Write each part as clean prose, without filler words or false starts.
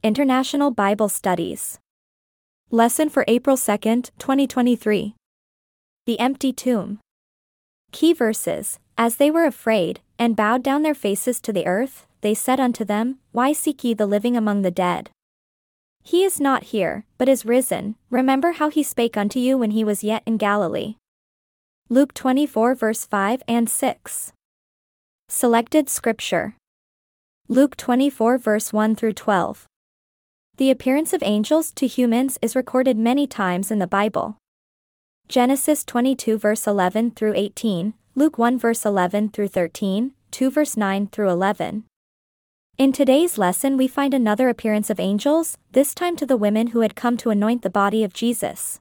International Bible Studies. Lesson for April 2nd, 2023. The Empty Tomb. Key verses. As they were afraid, and bowed down their faces to the earth, they said unto them, Why seek ye the living among the dead? He is not here, but is risen. Remember how he spake unto you when he was yet in Galilee. Luke 24 verse 5 and 6. Selected Scripture. Luke 24 verse 1 through 12. The appearance of angels to humans is recorded many times in the Bible. Genesis 22 verse 11 through 18, Luke 1 verse 11 through 13, 2 verse 9 through 11. In today's lesson we find another appearance of angels, this time to the women who had come to anoint the body of Jesus.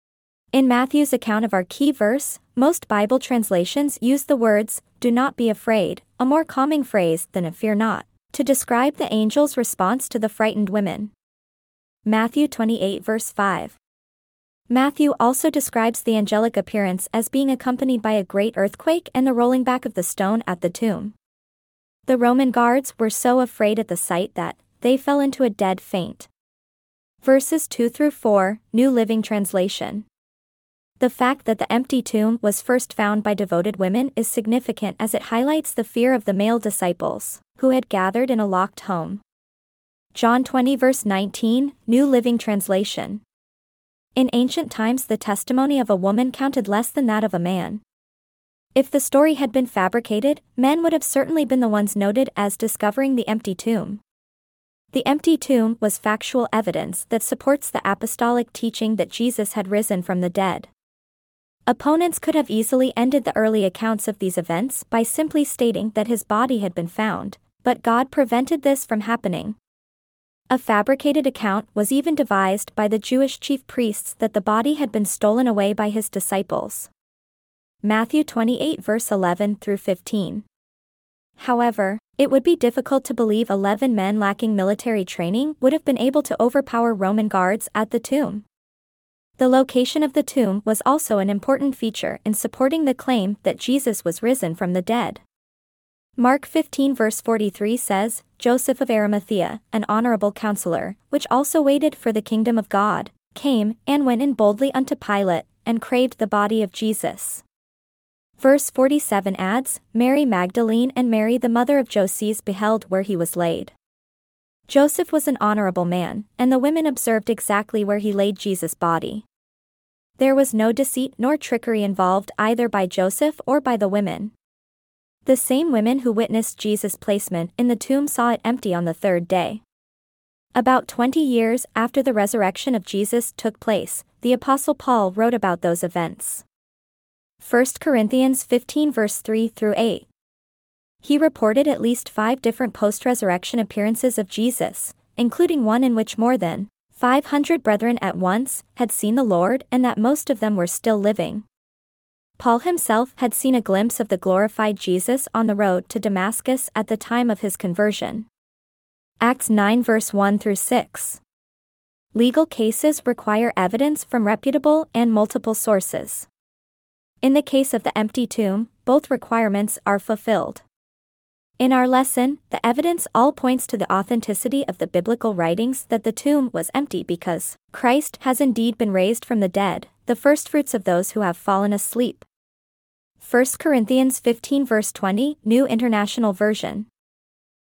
In Matthew's account of our key verse, most Bible translations use the words, "Do not be afraid," a more calming phrase than "fear not," to describe the angel's response to the frightened women. Matthew 28 verse 5. Matthew also describes the angelic appearance as being accompanied by a great earthquake and the rolling back of the stone at the tomb. The Roman guards were so afraid at the sight that they fell into a dead faint. Verses 2 through 4, New Living Translation. The fact that the empty tomb was first found by devoted women is significant as it highlights the fear of the male disciples, who had gathered in a locked home. John 20 verse 19, New Living Translation. In ancient times the testimony of a woman counted less than that of a man. If the story had been fabricated, men would have certainly been the ones noted as discovering the empty tomb. The empty tomb was factual evidence that supports the apostolic teaching that Jesus had risen from the dead. Opponents could have easily ended the early accounts of these events by simply stating that his body had been found, but God prevented this from happening. A fabricated account was even devised by the Jewish chief priests that the body had been stolen away by his disciples. Matthew 28 verse 11 through 15. However, it would be difficult to believe 11 men lacking military training would have been able to overpower Roman guards at the tomb. The location of the tomb was also an important feature in supporting the claim that Jesus was risen from the dead. Mark 15 verse 43 says, Joseph of Arimathea, an honorable counselor, which also waited for the kingdom of God, came, and went in boldly unto Pilate, and craved the body of Jesus. Verse 47 adds, Mary Magdalene and Mary the mother of Joses beheld where he was laid. Joseph was an honorable man, and the women observed exactly where he laid Jesus' body. There was no deceit nor trickery involved either by Joseph or by the women. The same women who witnessed Jesus' placement in the tomb saw it empty on the third day. About 20 years after the resurrection of Jesus took place, the Apostle Paul wrote about those events. 1 Corinthians 15 verse 3 through 8. He reported at least 5 different post-resurrection appearances of Jesus, including one in which more than 500 brethren at once had seen the Lord and that most of them were still living. Paul himself had seen a glimpse of the glorified Jesus on the road to Damascus at the time of his conversion. Acts 9 verse 1 through 6. Legal cases require evidence from reputable and multiple sources. In the case of the empty tomb, both requirements are fulfilled. In our lesson, the evidence all points to the authenticity of the biblical writings that the tomb was empty because Christ has indeed been raised from the dead, the firstfruits of those who have fallen asleep. 1 Corinthians 15 verse 20, New International Version.